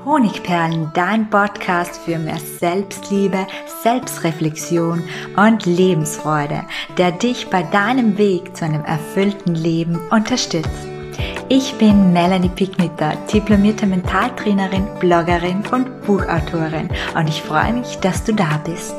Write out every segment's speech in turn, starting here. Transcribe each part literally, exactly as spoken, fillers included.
Honigperlen, dein Podcast für mehr Selbstliebe, Selbstreflexion und Lebensfreude, der dich bei deinem Weg zu einem erfüllten Leben unterstützt. Ich bin Melanie Picknitter, diplomierte Mentaltrainerin, Bloggerin und Buchautorin und ich freue mich, dass du da bist.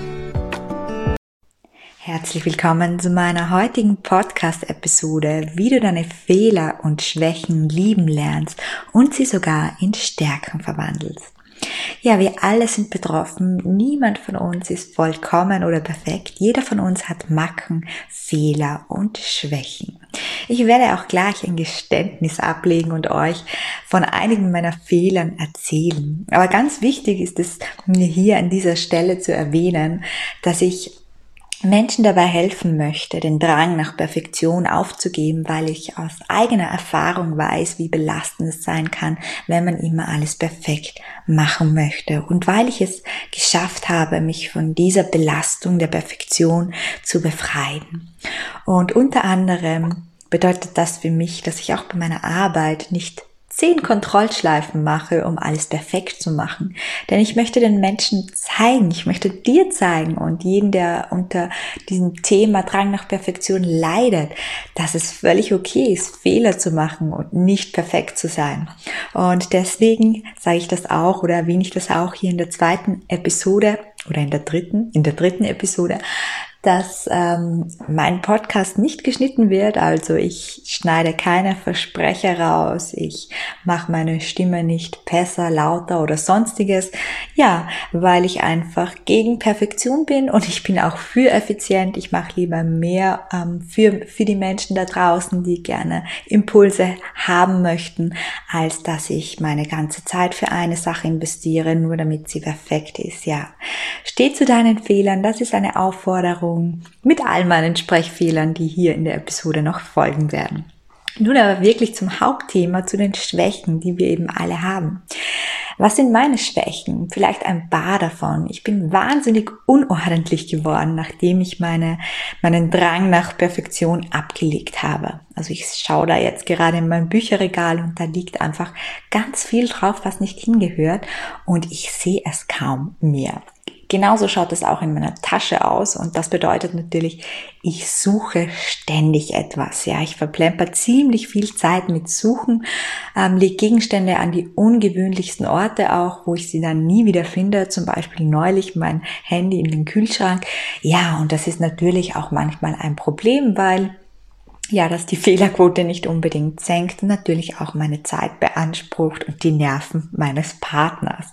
Herzlich willkommen zu meiner heutigen Podcast-Episode, wie du deine Fehler und Schwächen lieben lernst und sie sogar in Stärken verwandelst. Ja, wir alle sind betroffen, niemand von uns ist vollkommen oder perfekt, jeder von uns hat Macken, Fehler und Schwächen. Ich werde auch gleich ein Geständnis ablegen und euch von einigen meiner Fehlern erzählen. Aber ganz wichtig ist es mir hier an dieser Stelle zu erwähnen, dass ich Menschen dabei helfen möchte, den Drang nach Perfektion aufzugeben, weil ich aus eigener Erfahrung weiß, wie belastend es sein kann, wenn man immer alles perfekt machen möchte. Und weil ich es geschafft habe, mich von dieser Belastung der Perfektion zu befreien. Und unter anderem bedeutet das für mich, dass ich auch bei meiner Arbeit nicht zehn Kontrollschleifen mache, um alles perfekt zu machen. Denn ich möchte den Menschen zeigen, ich möchte dir zeigen und jeden, der unter diesem Thema Drang nach Perfektion leidet, dass es völlig okay ist, Fehler zu machen und nicht perfekt zu sein. Und deswegen sage ich das auch oder erwähne ich das auch hier in der zweiten Episode oder in der dritten, in der dritten Episode, dass ähm, mein Podcast nicht geschnitten wird, also ich schneide keine Versprecher raus, ich mache meine Stimme nicht besser, lauter oder sonstiges, ja, weil ich einfach gegen Perfektion bin und ich bin auch für effizient, ich mache lieber mehr ähm, für, für die Menschen da draußen, die gerne Impulse haben möchten, als dass ich meine ganze Zeit für eine Sache investiere, nur damit sie perfekt ist, ja. Steh zu deinen Fehlern, das ist eine Aufforderung, mit all meinen Sprechfehlern, die hier in der Episode noch folgen werden. Nun aber wirklich zum Hauptthema, zu den Schwächen, die wir eben alle haben. Was sind meine Schwächen? Vielleicht ein paar davon. Ich bin wahnsinnig unordentlich geworden, nachdem ich meine, meinen Drang nach Perfektion abgelegt habe. Also ich schaue da jetzt gerade in mein Bücherregal und da liegt einfach ganz viel drauf, was nicht hingehört und ich sehe es kaum mehr. Genauso schaut es auch in meiner Tasche aus und das bedeutet natürlich, ich suche ständig etwas. Ja, ich verplemper ziemlich viel Zeit mit Suchen, ähm, lege Gegenstände an die ungewöhnlichsten Orte auch, wo ich sie dann nie wieder finde. Zum Beispiel neulich mein Handy in den Kühlschrank. Ja, und das ist natürlich auch manchmal ein Problem, weil ja, dass die Fehlerquote nicht unbedingt senkt und natürlich auch meine Zeit beansprucht und die Nerven meines Partners.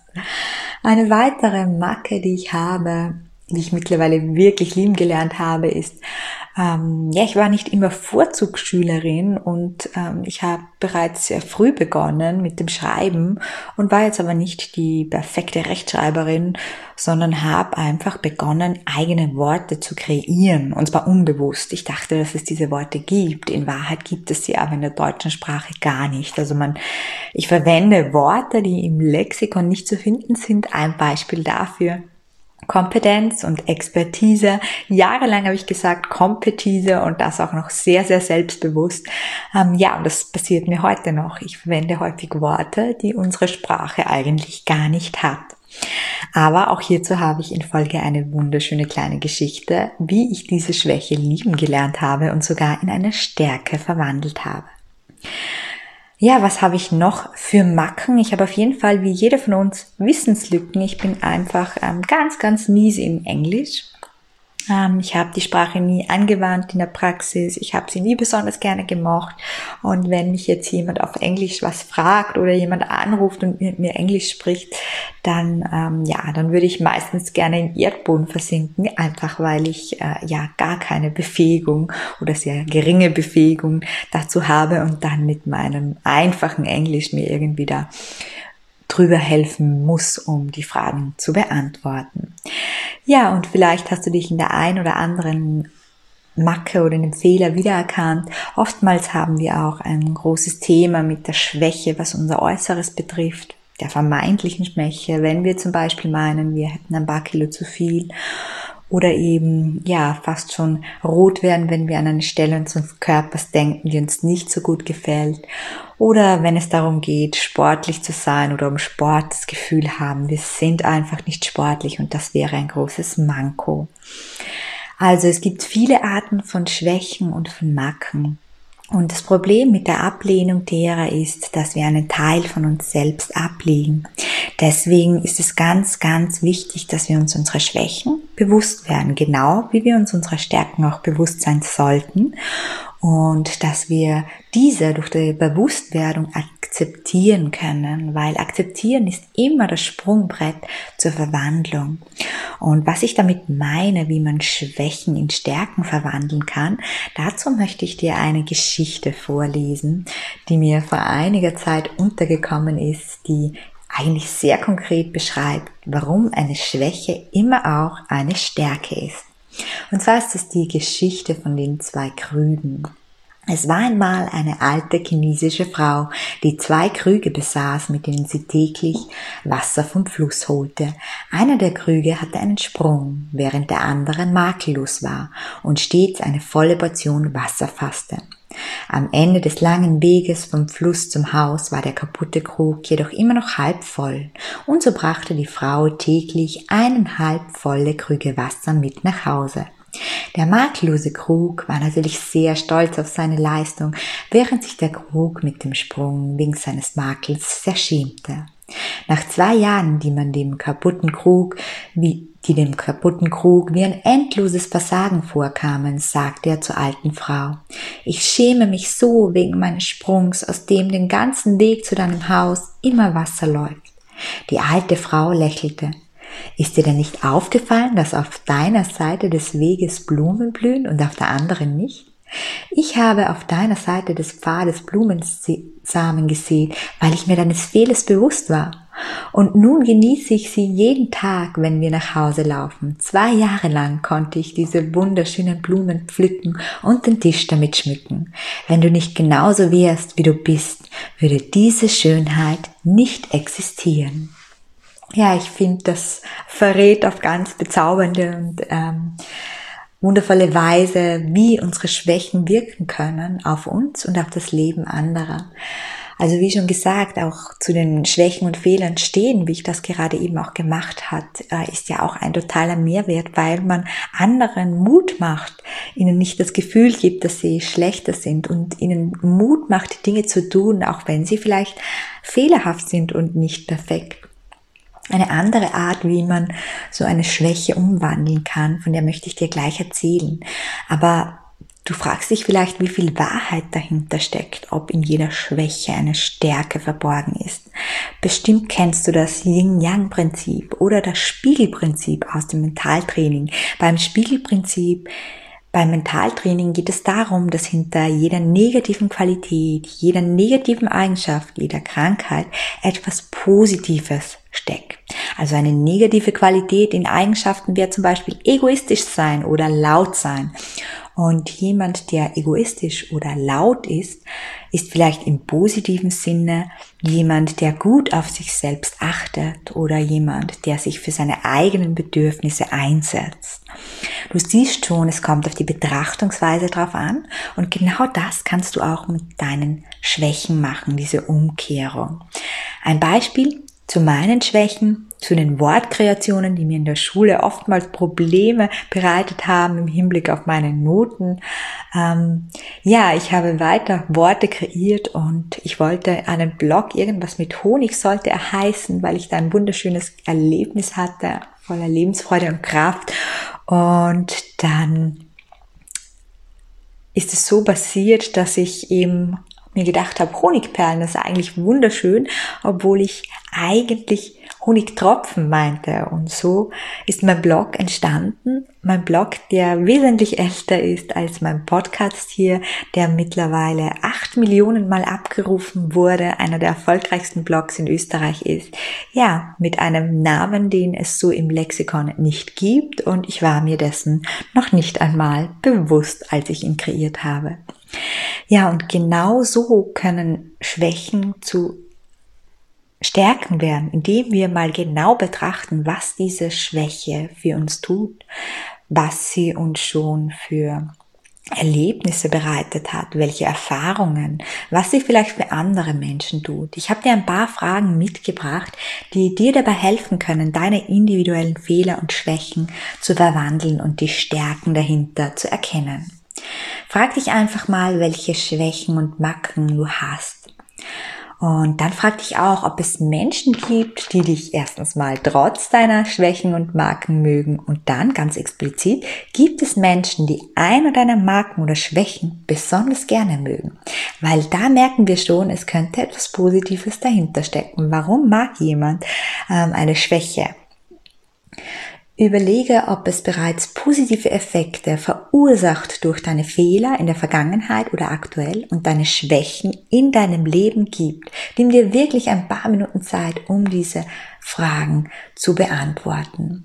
Eine weitere Macke, die ich habe, die ich mittlerweile wirklich lieben gelernt habe, ist, ähm, ja, ich war nicht immer Vorzugsschülerin und ähm, ich habe bereits sehr früh begonnen mit dem Schreiben und war jetzt aber nicht die perfekte Rechtschreiberin, sondern habe einfach begonnen, eigene Worte zu kreieren und zwar unbewusst. Ich dachte, dass es diese Worte gibt. In Wahrheit gibt es sie aber in der deutschen Sprache gar nicht. Also man, ich verwende Worte, die im Lexikon nicht zu finden sind. Ein Beispiel dafür: Kompetenz und Expertise. Jahrelang habe ich gesagt Kompetise und das auch noch sehr, sehr selbstbewusst. Ähm, ja, und das passiert mir heute noch. Ich verwende häufig Worte, die unsere Sprache eigentlich gar nicht hat. Aber auch hierzu habe ich in Folge eine wunderschöne kleine Geschichte, wie ich diese Schwäche lieben gelernt habe und sogar in eine Stärke verwandelt habe. Ja, was habe ich noch für Macken? Ich habe auf jeden Fall, wie jeder von uns, Wissenslücken. Ich bin einfach ähm, ganz, ganz mies im Englisch. Ähm, ich habe die Sprache nie angewandt in der Praxis. Ich habe sie nie besonders gerne gemocht. Und wenn mich jetzt jemand auf Englisch was fragt oder jemand anruft und mit mir Englisch spricht, dann ähm, ja, dann würde ich meistens gerne im Erdboden versinken, einfach weil ich äh, ja gar keine Befähigung oder sehr geringe Befähigung dazu habe und dann mit meinem einfachen Englisch mir irgendwie da drüber helfen muss, um die Fragen zu beantworten. Ja, und vielleicht hast du dich in der ein oder anderen Macke oder einem Fehler wiedererkannt. Oftmals haben wir auch ein großes Thema mit der Schwäche, was unser Äußeres betrifft, der vermeintlichen Schwäche, wenn wir zum Beispiel meinen, wir hätten ein paar Kilo zu viel oder eben ja fast schon rot werden, wenn wir an eine Stelle unseres Körpers denken, die uns nicht so gut gefällt, oder wenn es darum geht, sportlich zu sein oder um Sport das Gefühl haben, wir sind einfach nicht sportlich und das wäre ein großes Manko. Also es gibt viele Arten von Schwächen und von Macken. Und das Problem mit der Ablehnung derer ist, dass wir einen Teil von uns selbst ablegen. Deswegen ist es ganz, ganz wichtig, dass wir uns unserer Schwächen bewusst werden, genau wie wir uns unserer Stärken auch bewusst sein sollten. Und dass wir diese durch die Bewusstwerdung akzeptieren können, weil akzeptieren ist immer das Sprungbrett zur Verwandlung. Und was ich damit meine, wie man Schwächen in Stärken verwandeln kann, dazu möchte ich dir eine Geschichte vorlesen, die mir vor einiger Zeit untergekommen ist, die eigentlich sehr konkret beschreibt, warum eine Schwäche immer auch eine Stärke ist. Und zwar ist es die Geschichte von den zwei Krügen. Es war einmal eine alte chinesische Frau, die zwei Krüge besaß, mit denen sie täglich Wasser vom Fluss holte. Einer der Krüge hatte einen Sprung, während der andere makellos war und stets eine volle Portion Wasser fasste. Am Ende des langen Weges vom Fluss zum Haus war der kaputte Krug jedoch immer noch halb voll, und so brachte die Frau täglich eineinhalb volle Krüge Wasser mit nach Hause. Der makellose Krug war natürlich sehr stolz auf seine Leistung, während sich der Krug mit dem Sprung wegen seines Makels sehr schämte. Nach zwei Jahren, die man dem kaputten Krug, wie, die dem kaputten Krug wie ein endloses Versagen vorkamen, sagte er zur alten Frau: Ich schäme mich so wegen meines Sprungs, aus dem den ganzen Weg zu deinem Haus immer Wasser läuft. Die alte Frau lächelte. Ist dir denn nicht aufgefallen, dass auf deiner Seite des Weges Blumen blühen und auf der anderen nicht? Ich habe auf deiner Seite des Pfades Blumensamen gesät, weil ich mir deines Fehlers bewusst war. Und nun genieße ich sie jeden Tag, wenn wir nach Hause laufen. Zwei Jahre lang konnte ich diese wunderschönen Blumen pflücken und den Tisch damit schmücken. Wenn du nicht genauso wärst, wie du bist, würde diese Schönheit nicht existieren. Ja, ich finde, das verrät auf ganz bezaubernde und ähm, wundervolle Weise, wie unsere Schwächen wirken können auf uns und auf das Leben anderer. Also wie schon gesagt, auch zu den Schwächen und Fehlern stehen, wie ich das gerade eben auch gemacht hat, ist ja auch ein totaler Mehrwert, weil man anderen Mut macht, ihnen nicht das Gefühl gibt, dass sie schlechter sind und ihnen Mut macht, Dinge zu tun, auch wenn sie vielleicht fehlerhaft sind und nicht perfekt. Eine andere Art, wie man so eine Schwäche umwandeln kann, von der möchte ich dir gleich erzählen. Aber du fragst dich vielleicht, wie viel Wahrheit dahinter steckt, ob in jeder Schwäche eine Stärke verborgen ist. Bestimmt kennst du das Yin-Yang-Prinzip oder das Spiegelprinzip aus dem Mentaltraining. Beim Spiegelprinzip Beim Mentaltraining geht es darum, dass hinter jeder negativen Qualität, jeder negativen Eigenschaft, jeder Krankheit etwas Positives steckt. Also eine negative Qualität in Eigenschaften wäre zum Beispiel egoistisch sein oder laut sein. Und jemand, der egoistisch oder laut ist, ist vielleicht im positiven Sinne jemand, der gut auf sich selbst achtet oder jemand, der sich für seine eigenen Bedürfnisse einsetzt. Du siehst schon, es kommt auf die Betrachtungsweise drauf an und genau das kannst du auch mit deinen Schwächen machen, diese Umkehrung. Ein Beispiel zu meinen Schwächen, zu den Wortkreationen, die mir in der Schule oftmals Probleme bereitet haben im Hinblick auf meine Noten. Ähm, ja, ich habe weiter Worte kreiert und ich wollte einen Blog, irgendwas mit Honig sollte er heißen, weil ich da ein wunderschönes Erlebnis hatte, voller Lebensfreude und Kraft. Und dann ist es so passiert, dass ich eben mir gedacht habe, Honigperlen, das ist eigentlich wunderschön, obwohl ich eigentlich Honigtropfen meinte. Und so ist mein Blog entstanden. Mein Blog, der wesentlich älter ist als mein Podcast hier, der mittlerweile acht Millionen Mal abgerufen wurde, einer der erfolgreichsten Blogs in Österreich ist. Ja, mit einem Namen, den es so im Lexikon nicht gibt, und ich war mir dessen noch nicht einmal bewusst, als ich ihn kreiert habe. Ja, und genau so können Schwächen zu Stärken werden, indem wir mal genau betrachten, was diese Schwäche für uns tut. was sie uns schon für Erlebnisse bereitet hat, welche Erfahrungen, was sie vielleicht für andere Menschen tut. Ich habe dir ein paar Fragen mitgebracht, die dir dabei helfen können, deine individuellen Fehler und Schwächen zu verwandeln und die Stärken dahinter zu erkennen. Frag dich einfach mal, welche Schwächen und Macken du hast. Und dann frag dich auch, ob es Menschen gibt, die dich erstens mal trotz deiner Schwächen und Macken mögen. Und dann ganz explizit, gibt es Menschen, die eine deiner Macken oder Schwächen besonders gerne mögen. Weil da merken wir schon, es könnte etwas Positives dahinter stecken. Warum mag jemand ähm, eine Schwäche? Überlege, ob es bereits positive Effekte verursacht durch deine Fehler in der Vergangenheit oder aktuell und deine Schwächen in deinem Leben gibt. Nimm dir wirklich ein paar Minuten Zeit, um diese Fragen zu beantworten.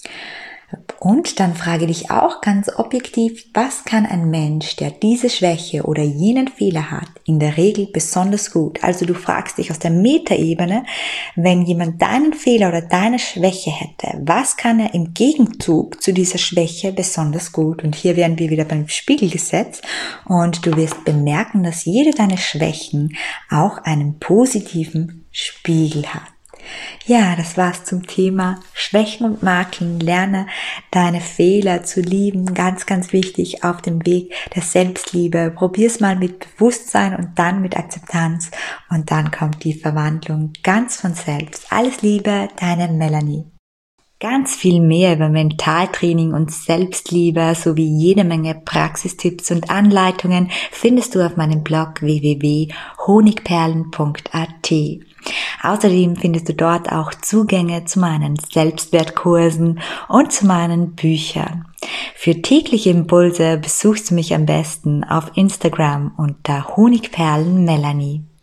Und dann frage dich auch ganz objektiv, was kann ein Mensch, der diese Schwäche oder jenen Fehler hat, in der Regel besonders gut? Also du fragst dich aus der Metaebene, wenn jemand deinen Fehler oder deine Schwäche hätte, was kann er im Gegenzug zu dieser Schwäche besonders gut? Und hier wären wir wieder beim Spiegelgesetz und du wirst bemerken, dass jede deiner Schwächen auch einen positiven Spiegel hat. Ja, das war's zum Thema Schwächen und Makeln. Lerne deine Fehler zu lieben. Ganz, ganz wichtig auf dem Weg der Selbstliebe. Probier's mal mit Bewusstsein und dann mit Akzeptanz. Und dann kommt die Verwandlung ganz von selbst. Alles Liebe, deine Melanie. Ganz viel mehr über Mentaltraining und Selbstliebe sowie jede Menge Praxistipps und Anleitungen findest du auf meinem Blog w w w punkt honigperlen punkt a t. Außerdem findest du dort auch Zugänge zu meinen Selbstwertkursen und zu meinen Büchern. Für tägliche Impulse besuchst du mich am besten auf Instagram unter honigperlen melanie.